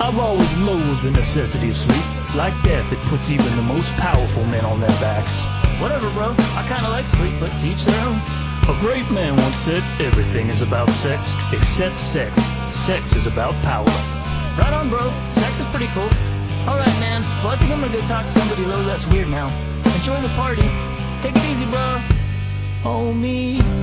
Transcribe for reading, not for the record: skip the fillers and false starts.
I've always loathed the necessity of sleep. Like death, it puts even the most powerful men on their backs. Whatever, bro. I kinda like sleep, but to each their own. A great man once said, everything is about sex, except sex. Sex is about power. Right on, bro. Sex is pretty cool. Alright, man. Well, I think I'm gonna go talk to somebody low that's weird now. Enjoy the party. Take it easy, bro. Oh, me.